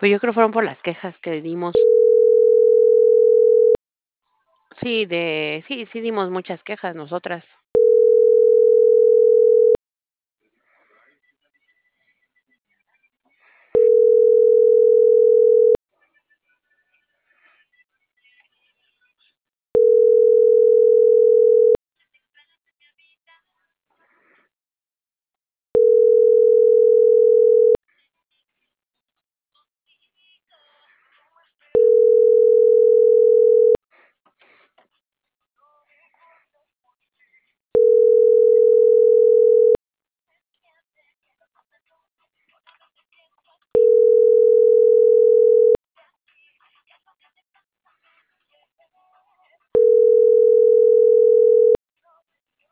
Pues yo creo fueron por las quejas que dimos. Sí, sí dimos muchas quejas nosotras.